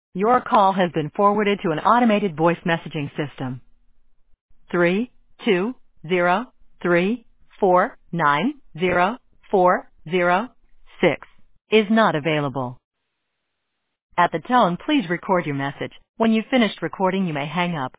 Your call has been forwarded to an automated voice messaging system. 32034904006 is not available. At the tone, please record your message. When you've finished recording, you may hang up.